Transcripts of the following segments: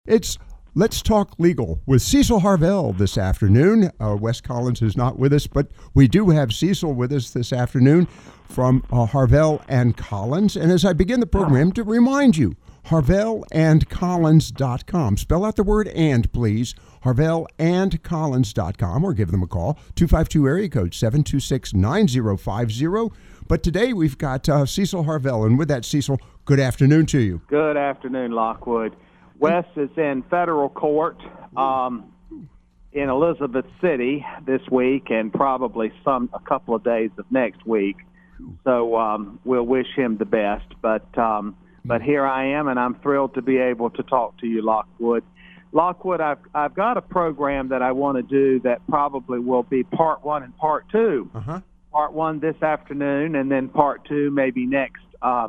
It's Let's Talk Legal with Cecil Harvell this afternoon. Wes Collins is not with us, but we do have Cecil with us this afternoon from Harvell and Collins. And as I begin the program, to remind you, harvellandcollins.com. Spell out the word "and," please. harvellandcollins.com, or give them a call, 252 area code 726-9050. But today we've got Cecil Harvell, and with that, Cecil, good afternoon to you. Good afternoon, Lockwood. Wes is in federal court in Elizabeth City this week, and probably a couple of days of next week. So we'll wish him the best. But here I am, and I'm thrilled to be able to talk to you, Lockwood. Lockwood, I've got a program that I want to do that probably will be part one and part two. Part one this afternoon, and then part two maybe next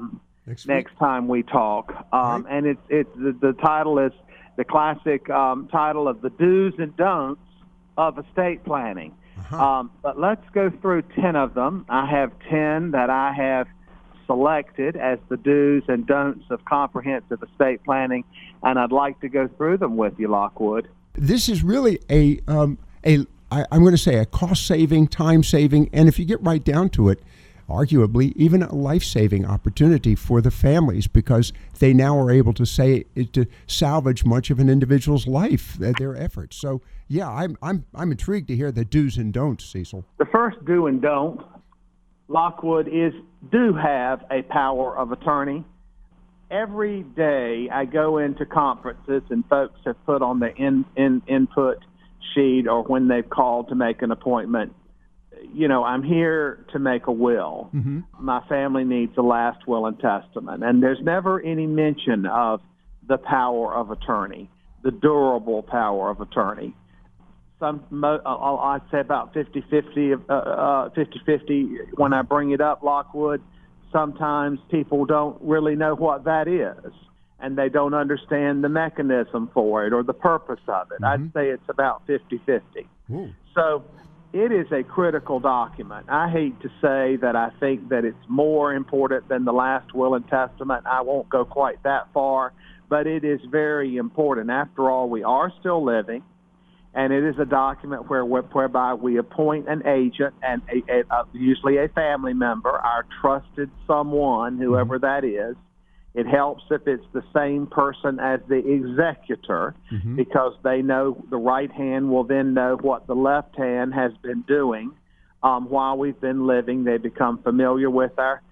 time we talk. Right. And it's the title is the classic title of the do's and don'ts of estate planning. But let's go through 10 of them. I have 10 that I have selected as the do's and don'ts of comprehensive estate planning, and I'd like to go through them with you, Lockwood. This is really I'm going to say a cost-saving, time-saving, and if you get right down to it, arguably even a life-saving opportunity for the families, because they now are able to salvage much of an individual's life, their efforts. So, yeah, I'm intrigued to hear the do's and don'ts, Cecil. The first do and don't, Lockwood, is do have a power of attorney. Every day I go into conferences and folks have put on the input sheet, or when they've called to make an appointment, I'm here to make a will. My family needs a last will and testament. And there's never any mention of the power of attorney, the durable power of attorney. I'd say about 50-50 when I bring it up, Lockwood. Sometimes people don't really know what that is, and they don't understand the mechanism for it or the purpose of it. I'd say it's about 50-50. So it is a critical document. I hate to say that I think that it's more important than the last will and testament. I won't go quite that far, but it is very important. After all, we are still living, and it is a document whereby we appoint an agent, and usually a family member, our trusted someone, whoever that is. It helps if it's the same person as the executor, because they know the right hand will then know what the left hand has been doing while we've been living. They become familiar with our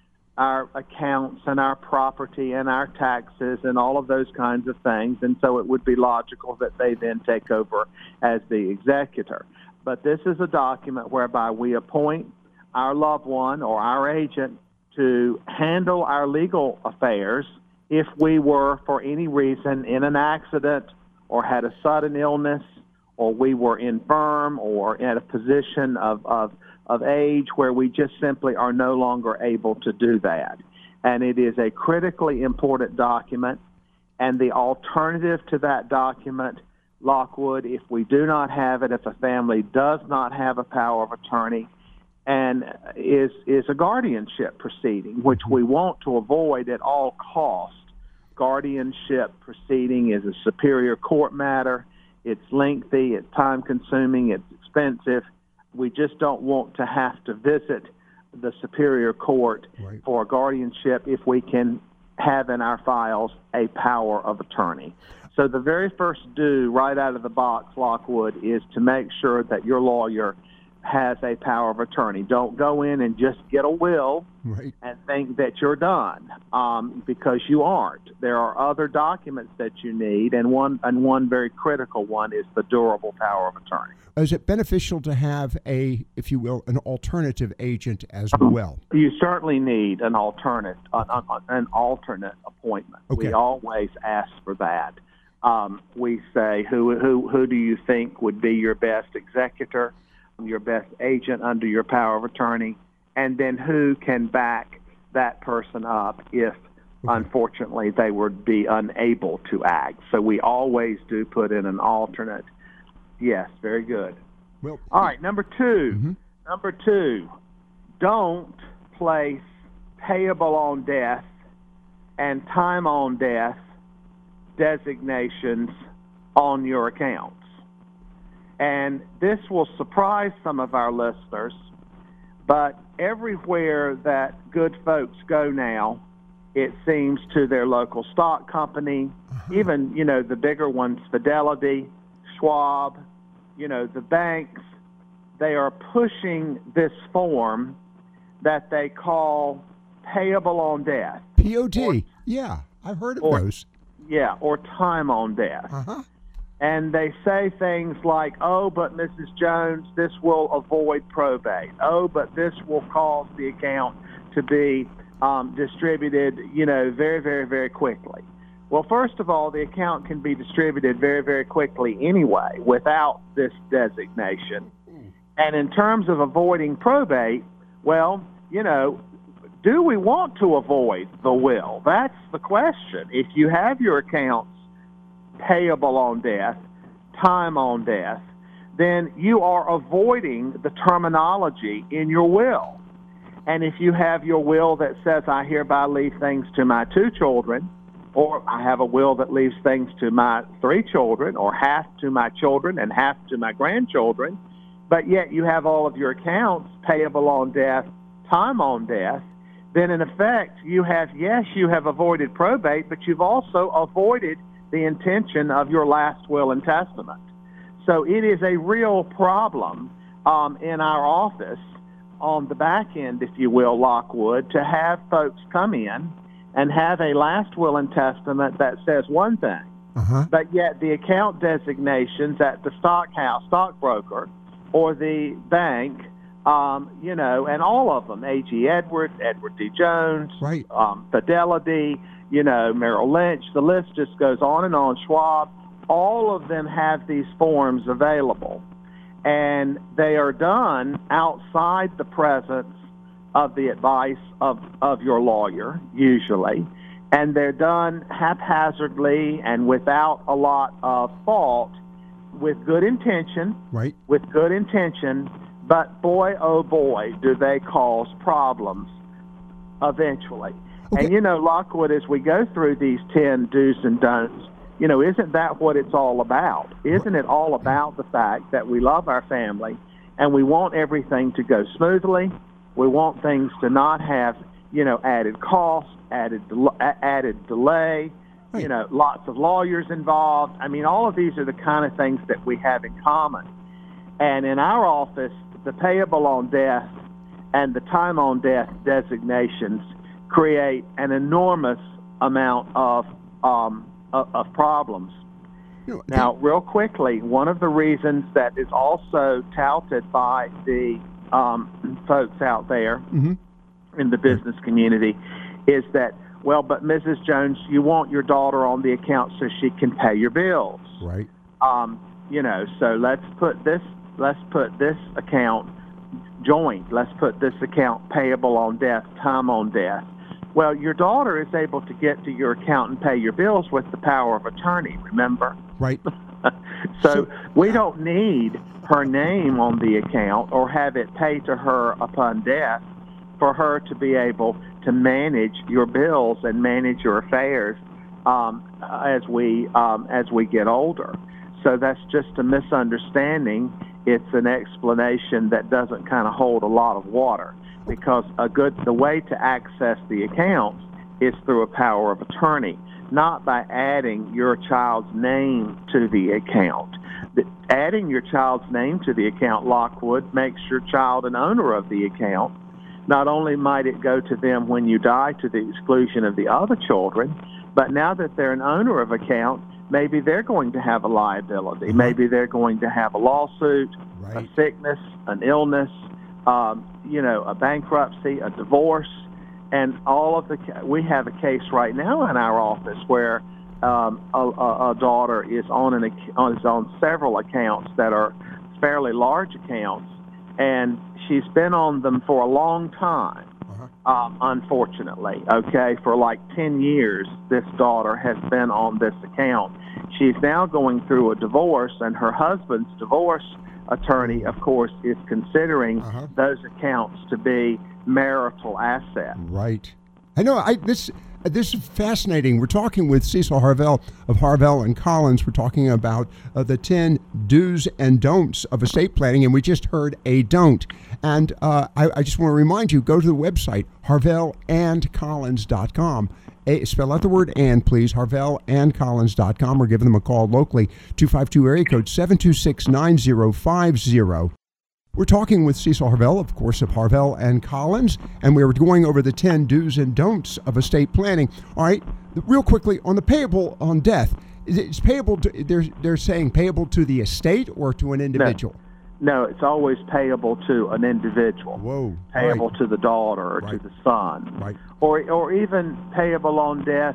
accounts and our property and our taxes and all of those kinds of things, and so it would be logical that they then take over as the executor. But this is a document whereby we appoint our loved one or our agent to handle our legal affairs if we were, for any reason, in an accident or had a sudden illness, or we were infirm or at a position of age where we just simply are no longer able to do that. And it is a critically important document. And the alternative to that document, Lockwood, if we do not have it, if a family does not have a power of attorney, and is a guardianship proceeding, which we want to avoid at all costs. Guardianship proceeding is a superior court matter. It's lengthy, it's time-consuming, it's expensive. We just don't want to have to visit the superior court for a guardianship if we can have in our files a power of attorney. So the very first do right out of the box, Lockwood, is to make sure that your lawyer has a power of attorney. Don't go in and just get a will and think that you're done, because you aren't. There are other documents that you need, and one very critical one is the durable power of attorney. Is it beneficial to have if you will, an alternative agent as well? You certainly need an alternate appointment. Okay. We always ask for that. We say, who do you think would be your best executor, your best agent under your power of attorney, and then who can back that person up if, unfortunately, they would be unable to act. So we always do put in an alternate. Yes, very good. Well, all right, number two. Number two, don't place payable on death and time on death designations on your accounts. And this will surprise some of our listeners, but everywhere that good folks go now, it seems, to their local stock company, even, the bigger ones, Fidelity, Schwab, the banks, they are pushing this form that they call payable on death. POD. Yeah, I've heard of those. Yeah, or time on death. And they say things like, oh, but Mrs. Jones, this will avoid probate. Oh, but this will cause the account to be distributed, very, very, very quickly. Well, first of all, the account can be distributed very, very quickly anyway without this designation. And in terms of avoiding probate, well, do we want to avoid the will? That's the question. If you have your accounts payable on death, time on death, then you are avoiding the terminology in your will. And if you have your will that says, I hereby leave things to my 2 children, or I have a will that leaves things to my 3 children, or half to my children and half to my grandchildren, but yet you have all of your accounts payable on death, time on death, then in effect you have avoided probate, but you've also avoided the intention of your last will and testament. So it is a real problem in our office on the back end, if you will, Lockwood, to have folks come in and have a last will and testament that says one thing, but yet the account designations at the stockbroker, or the bank, and all of them, A.G. Edward D. Jones, right. Fidelity, Merrill Lynch, the list just goes on and on, Schwab, all of them have these forms available. And they are done outside the presence of the advice of your lawyer, usually. And they're done haphazardly and without a lot of fault, with good intention. Right. With good intention, but boy, oh boy, do they cause problems eventually. Okay. And, Lockwood, as we go through these 10 do's and don'ts, isn't that what it's all about? Isn't it all about the fact that we love our family and we want everything to go smoothly? We want things to not have, added cost, added delay, right. Lots of lawyers involved. I mean, all of these are the kind of things that we have in common. And in our office, the payable on death and the time on death designations create an enormous amount of problems. Now, real quickly, one of the reasons that is also touted by the folks out there in the business community is that, well, but Mrs. Jones, you want your daughter on the account so she can pay your bills. Right. So let's put this account joint. Let's put this account payable on death, time on death. Well, your daughter is able to get to your account and pay your bills with the power of attorney, remember? Right. So we don't need her name on the account or have it paid to her upon death for her to be able to manage your bills and manage your affairs as we get older. So that's just a misunderstanding. It's an explanation that doesn't kind of hold a lot of water, because the way to access the accounts is through a power of attorney, not by adding your child's name to the account. Adding your child's name to the account, Lockwood, makes your child an owner of the account. Not only might it go to them when you die to the exclusion of the other children, but now that they're an owner of account, maybe they're going to have a liability. Maybe they're going to have a lawsuit, right. A sickness, an illness, a bankruptcy, a divorce, and all of we have a case right now in our office where a daughter is on several accounts that are fairly large accounts, and she's been on them for a long time. Unfortunately, for like 10 years, this daughter has been on this account. She's now going through a divorce, and her husband's divorce attorney, of course, is considering those accounts to be marital assets. Right. I know. This is fascinating. We're talking with Cecil Harvell of Harvell and Collins. We're talking about the 10 do's and don'ts of estate planning, and we just heard a don't. And I just want to remind you, go to the website, harvellandcollins.com. Spell out the word "and," please, harvellandcollins.com, or give them a call locally, 252 area code 726-9050. We're talking with Cecil Harvell, of course, of Harvell and Collins, and we were going over the 10 do's and don'ts of estate planning. All right, real quickly, on the payable on death, it's payable to, they're saying payable to the estate or to an individual? No, it's always payable to an individual. Whoa. Payable Right. to the daughter or Right. to the son. Right. Or even payable on death,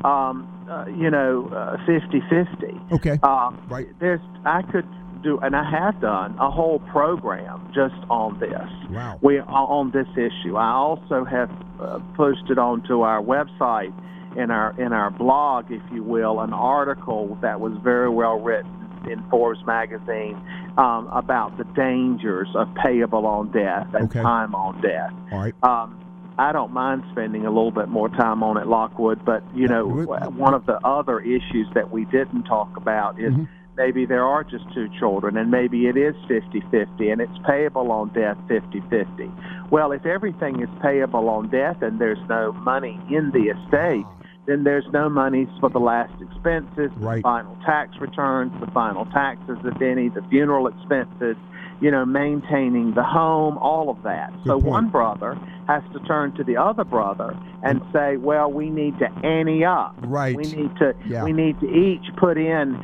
50-50. Okay. Right. I could do, and I have done, a whole program just on this. Wow. On this issue. I also have posted onto our website, in our blog, if you will, an article that was very well written in Forbes magazine about the dangers of payable on death and Okay. time on death. All right. I don't mind spending a little bit more time on it, Lockwood, but, one of the other issues that we didn't talk about is maybe there are just two children, and maybe it is 50-50, and it's payable on death 50-50. Well, if everything is payable on death and there's no money in the estate, then there's no money for the last expenses, Right. the final tax returns, the final taxes, if any, the funeral expenses, maintaining the home, all of that. Good So point. one brother has to turn to the other brother and say, well, we need to ante up. Right. We need to Yeah. each put in,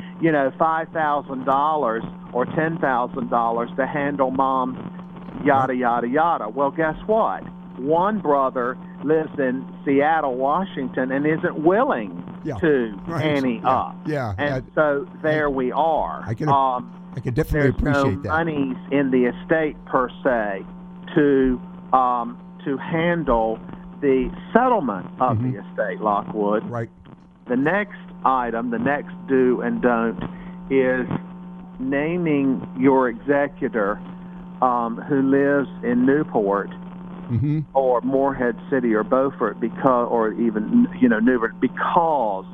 $5,000 or $10,000 to handle mom's yada, yada, yada. Well, guess what? One brother lives in Seattle, Washington, and isn't willing to ante up. Yeah. And so there we are. I can definitely There's no appreciate that. monies in the estate per se to handle the settlement of the estate, Lockwood. Right. The next item, the next do and don't, is naming your executor who lives in Newport or Morehead City or Beaufort, or even Newport, because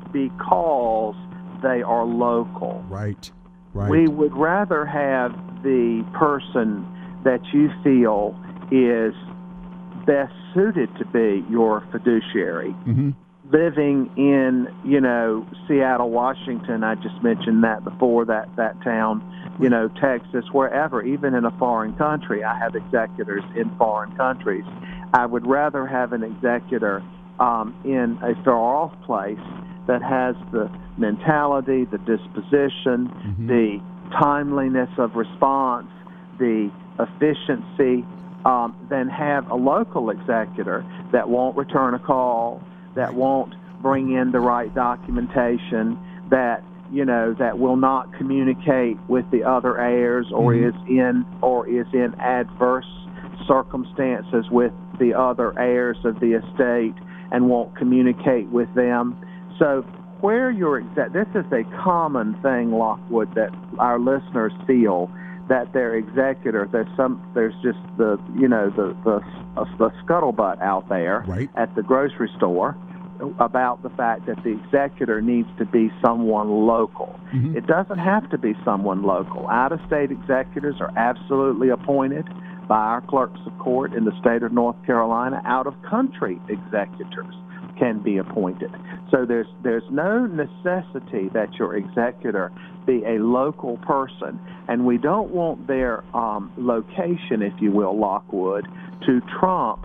they are local. Right. Right. We would rather have the person that you feel is best suited to be your fiduciary living in, Seattle, Washington. I just mentioned that before, that town, Texas, wherever, even in a foreign country. I have executors in foreign countries. I would rather have an executor in a far-off place that has the mentality, the disposition, the timeliness of response, the efficiency, than have a local executor that won't return a call, that won't bring in the right documentation, that will not communicate with the other heirs, or is in adverse circumstances with the other heirs of the estate and won't communicate with them. So where this is a common thing, Lockwood, that our listeners feel that their executor, there's just the scuttlebutt out there at the grocery store about the fact that the executor needs to be someone local. It doesn't have to be someone local. Out-of-state executors are absolutely appointed by our clerks of court in the state of North Carolina. Out-of-country executors can be appointed. So there's no necessity that your executor be a local person, and we don't want their location, if you will, Lockwood, to trump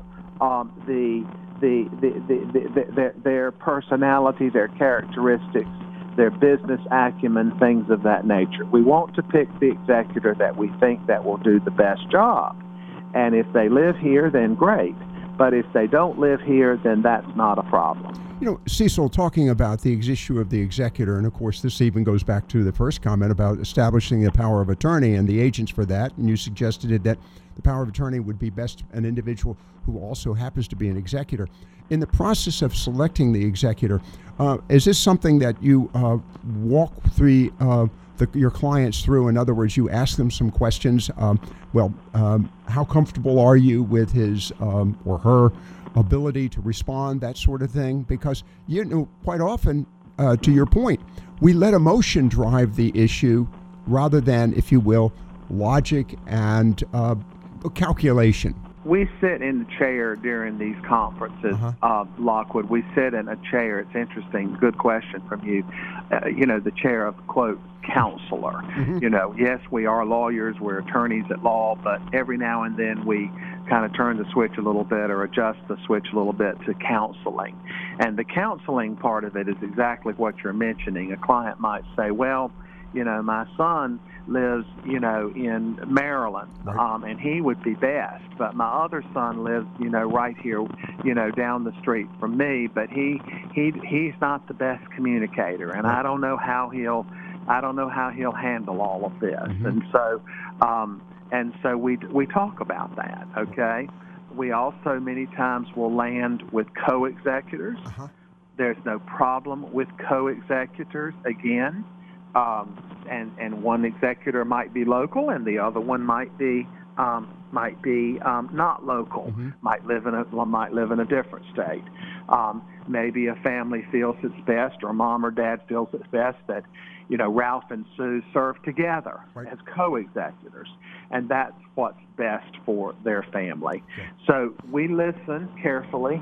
their personality, their characteristics, their business acumen, things of that nature. We want to pick the executor that we think that will do the best job. And if they live here, then great. But if they don't live here, then that's not a problem. Cecil, talking about the issue of the executor, and of course this even goes back to the first comment about establishing the power of attorney and the agents for that, and you suggested that the power of attorney would be best an individual who also happens to be an executor. In the process of selecting the executor, is this something that you walk through your clients through? In other words, you ask them some questions. How comfortable are you with his or her ability to respond, that sort of thing? Because, quite often, to your point, we let emotion drive the issue rather than, if you will, logic and calculation. We sit in the chair during these conferences, Lockwood. We sit in a chair. It's interesting. Good question from you. The chair of, quote, counselor. Mm-hmm. Yes, we are lawyers. We're attorneys at law, but every now and then we kind of turn the switch a little bit or adjust the switch a little bit to counseling. And the counseling part of it is exactly what you're mentioning. A client might say, well, my son lives, in Maryland, right. And he would be best. But my other son lives, right here, down the street from me. But he's not the best communicator, and I don't know how he'll handle all of this. Mm-hmm. And so we talk about that. Okay. We also many times will land with co-executors. Uh-huh. There's no problem with co-executors again. And one executor might be local, and the other one might be not local. Mm-hmm. Might live in a different state. Maybe a family feels it's best, or mom or dad feels it's best that Ralph and Sue serve together as co-executors, and that's what's best for their family. Okay. So we listen carefully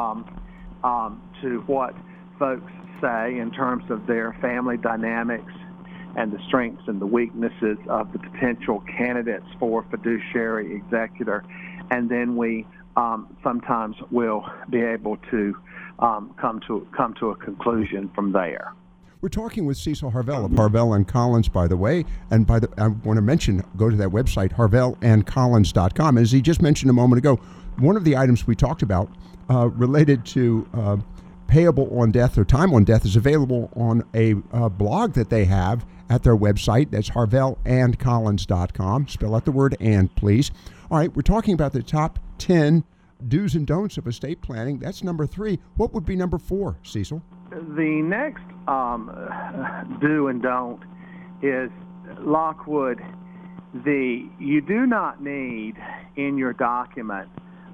to what folks say in terms of their family dynamics and the strengths and the weaknesses of the potential candidates for fiduciary executor, and then we sometimes will be able to come to a conclusion from there. We're talking with Cecil Harvell of Harvell and Collins, by the way, and I want to mention, go to that website, harvellandcollins.com. As he just mentioned a moment ago, one of the items we talked about related to payable on death or time on death is available on a blog that they have at their website. That's harvellandcollins.com. Spell out the word "and," please. All right, we're talking about the top 10 do's and don'ts of estate planning. That's number 3. What would be number 4, Cecil? The next do and don't is, Lockwood, you do not need in your document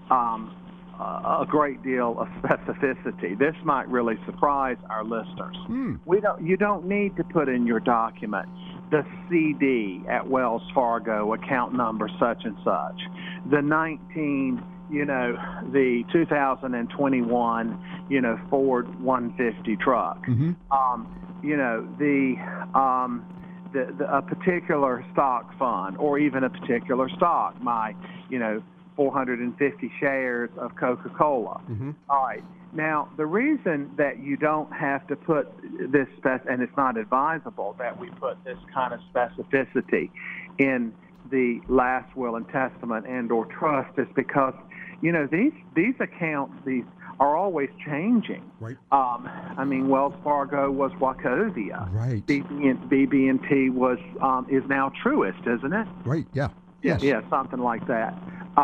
a great deal of specificity. This might really surprise our listeners. You don't need to put in your document the CD at Wells Fargo, account number such and such, the 2021, Ford 150 truck, mm-hmm. A particular stock fund, or even a particular stock, my, 450 shares of Coca-Cola. Mm-hmm. All right. Now, the reason that you don't have to put this, and it's not advisable that we put this kind of specificity in the last will and testament and or trust, is because, these accounts, these are always changing. Right. Wells Fargo was Wachovia. Right. BB&T was is now Truist, isn't it? Right. Yeah. Yes. Yeah, something like that.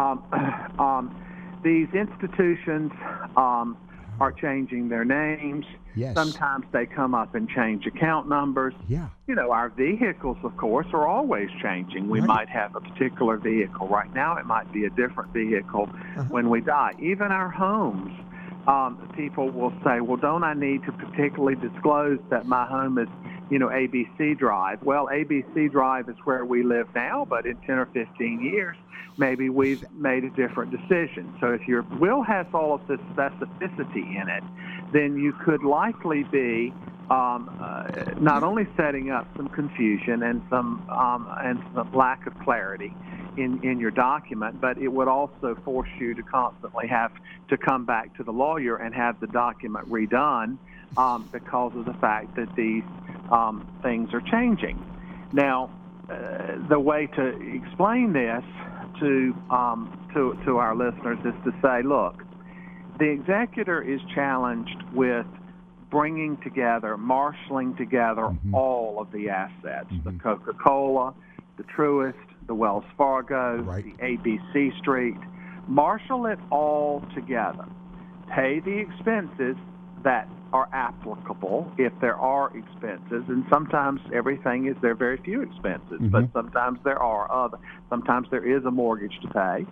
These institutions are changing their names. Yes. Sometimes they come up and change account numbers. Yeah. Our vehicles, of course, are always changing. We might have a particular vehicle right now. It might be a different vehicle when we die. Even our homes, people will say, well, don't I need to particularly disclose that my home is, ABC Drive? Well, ABC Drive is where we live now, but in 10 or 15 years, maybe we've made a different decision. So if your will has all of this specificity in it, then you could likely be not only setting up some confusion and some lack of clarity in your document, but it would also force you to constantly have to come back to the lawyer and have the document redone because of the fact that these things are changing. Now, the way to explain this to our listeners is to say, look, the executor is challenged with bringing together, marshaling together all of the assets, the Coca-Cola, the Truist, the Wells Fargo, the ABC Street. Marshal it all together. Pay the expenses that are applicable, if there are expenses, and sometimes there are very few expenses, but sometimes there are other. Sometimes there is a mortgage to pay.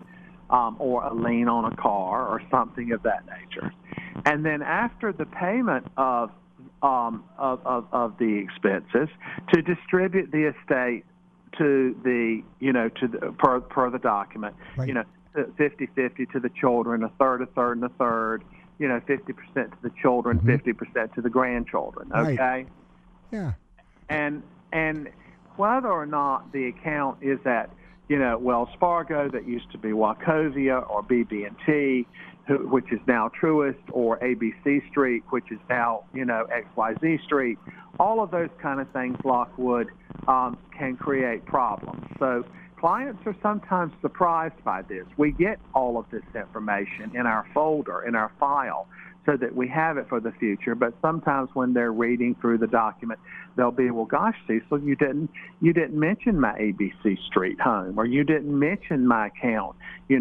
or a lien on a car or something of that nature. And then after the payment of the expenses, to distribute the estate to the, per the document, Right. 50-50 to the children, a third, and a third, 50% to the children, 50% to the grandchildren. Right. Okay. Yeah. And whether or not the account is at, Wells Fargo, that used to be Wachovia, or BB&T, which is now Truist, or ABC Street, which is now, XYZ Street, all of those kind of things, Lockwood, can create problems. So clients are sometimes surprised by this. We get all of this information in our folder, in our file, so that we have it for the future. But sometimes when they're reading through the document, they'll be, well, gosh, Cecil, you didn't mention my ABC Street home, or you didn't mention my account,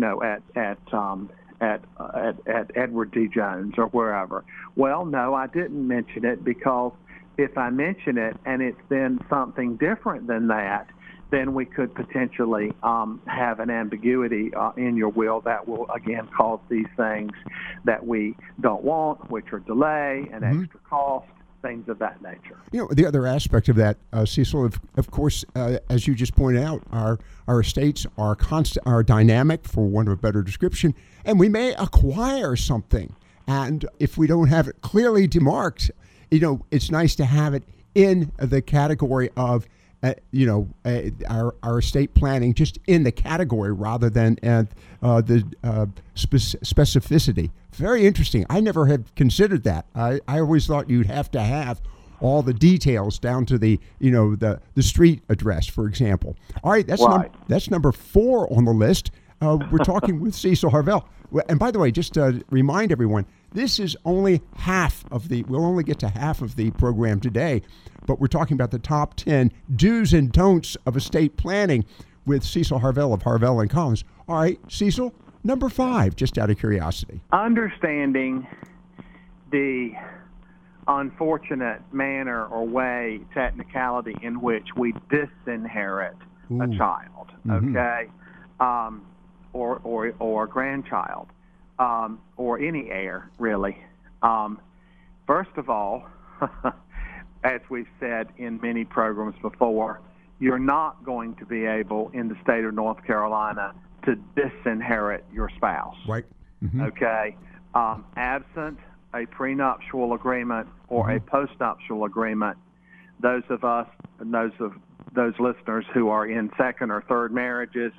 at Edward D. Jones or wherever. Well, no, I didn't mention it, because if I mention it and it's then something different than that, then we could potentially have an ambiguity in your will that will, again, cause these things that we don't want, which are delay and extra cost, things of that nature. The other aspect of that, Cecil, of course, as you just pointed out, our estates are dynamic, for want of a better description, and we may acquire something. And if we don't have it clearly demarked, it's nice to have it in the category of our estate planning, just in the category rather than the specificity. Very interesting. I never had considered that. I always thought you'd have to have all the details down to the street address, for example. All right, that's number 4 on the list. We're talking with Cecil Harvell. And by the way, just to remind everyone, this is only we'll only get to half of the program today, but we're talking about the top 10 do's and don'ts of estate planning with Cecil Harvell of Harvell & Collins. All right, Cecil, number 5, just out of curiosity. Understanding the unfortunate manner or way, technicality in which we disinherit a child, okay, or a grandchild, or any heir, really. First of all, as we've said in many programs before, you're not going to be able in the state of North Carolina to disinherit your spouse. Right. Okay. Absent a prenuptial agreement or a postnuptial agreement, those of us and those listeners who are in second or third marriages,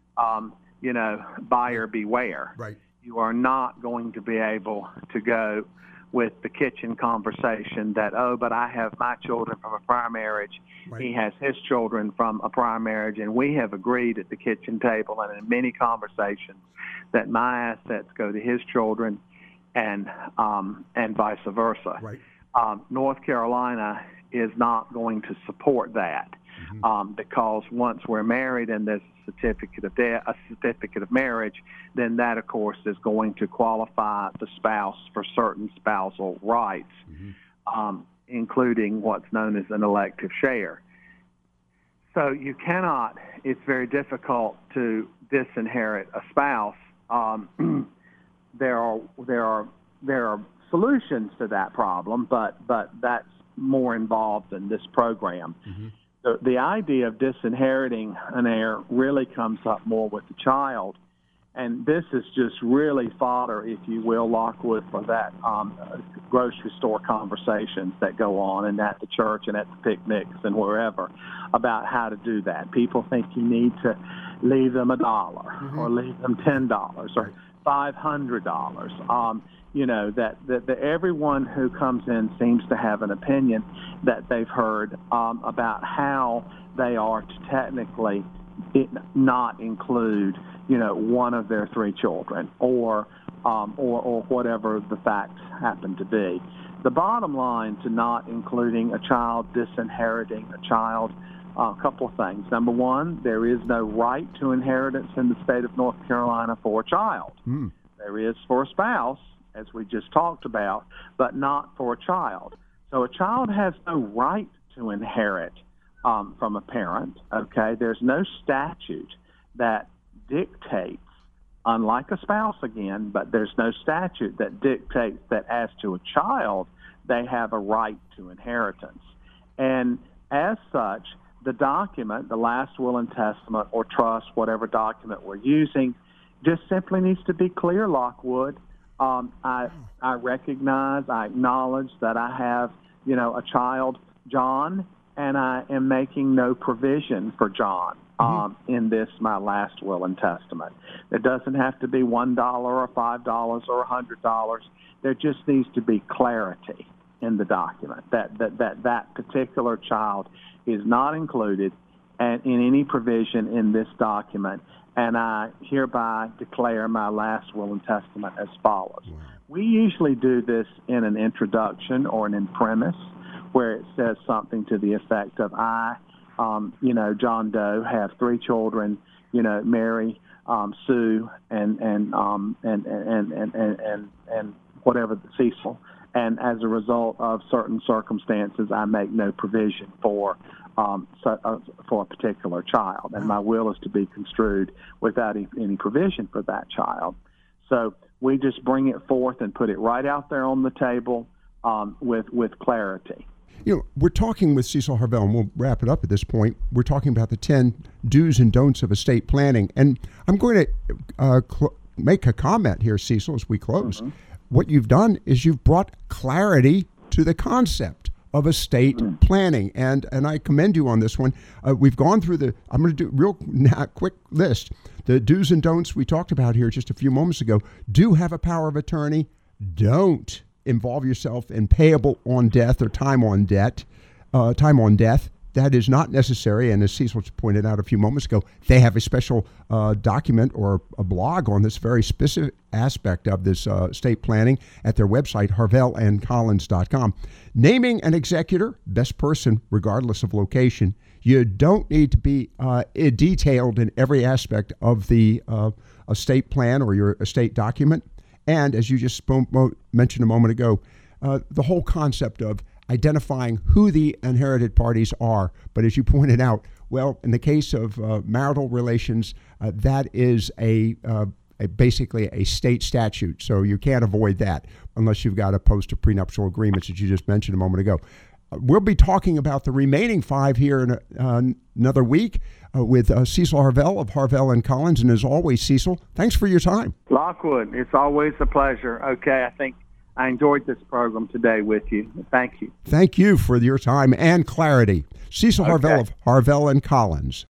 buyer beware. Right. You are not going to be able to go with the kitchen conversation that, but I have my children from a prior marriage. Right. He has his children from a prior marriage, and we have agreed at the kitchen table and in many conversations that my assets go to his children and vice versa. Right. North Carolina is not going to support that because once we're married and there's a certificate of marriage, then that, of course, is going to qualify the spouse for certain spousal rights, including what's known as an elective share. So you cannot, it's very difficult to disinherit a spouse. There are solutions to that problem, but that's more involved in this program. The idea of disinheriting an heir really comes up more with the child, and this is just really fodder, if you will, Lockwood, for that grocery store conversations that go on and at the church and at the picnics and wherever about how to do that. People think you need to leave them $1 or leave them $10 or $500. That everyone who comes in seems to have an opinion that they've heard about how they are to technically not include, one of their 3 children or whatever the facts happen to be. The bottom line to not including a child, disinheriting a child, a couple of things. Number one, there is no right to inheritance in the state of North Carolina for a child. There is for a spouse, as we just talked about, but not for a child. So a child has no right to inherit from a parent, okay? There's no statute that dictates unlike a spouse again, but there's no statute that dictates that as to a child, they have a right to inheritance. And as such, the document, the last will and testament or trust, whatever document we're using, just simply needs to be clear, Lockwood. I recognize, I acknowledge that I have, a child, John, and I am making no provision for John in this, my last will and testament. It doesn't have to be $1 or $5 or $100. There just needs to be clarity in the document that particular child is not included in any provision in this document, and I hereby declare my last will and testament as follows. Wow. We usually do this in an introduction or an imprimis, where it says something to the effect of, I, John Doe, have 3 children, Mary, Sue, and whatever, Cecil. And as a result of certain circumstances, I make no provision for a particular child, and my will is to be construed without any provision for that child. So we just bring it forth and put it right out there on the table with clarity. We're talking with Cecil Harvell, and we'll wrap it up at this point. We're talking about the 10 do's and don'ts of estate planning. And I'm going to make a comment here, Cecil, as we close. Mm-hmm. What you've done is you've brought clarity to the concept of estate planning. And I commend you on this one. We've gone through I'm going to do a quick list. The do's and don'ts we talked about here just a few moments ago. Do have a power of attorney. Don't involve yourself in payable on death or time on death. That is not necessary. And as Cecil pointed out a few moments ago, they have a special document or a blog on this very specific aspect of this estate planning at their website, harvellandcollins.com. Naming an executor, best person, regardless of location. You don't need to be detailed in every aspect of the estate plan or your estate document. And as you just mentioned a moment ago, the whole concept of identifying who the inherited parties are. But as you pointed out, well, in the case of marital relations, that is basically a state statute. So you can't avoid that unless you've got a post of prenuptial agreements that you just mentioned a moment ago. We'll be talking about the remaining 5 here in another week with Cecil Harvell of Harvell and Collins. And as always, Cecil, thanks for your time. Lockwood, it's always a pleasure. Okay, I think I enjoyed this program today with you. Thank you. Thank you for your time and clarity. Cecil Harvell of Harvell and Collins.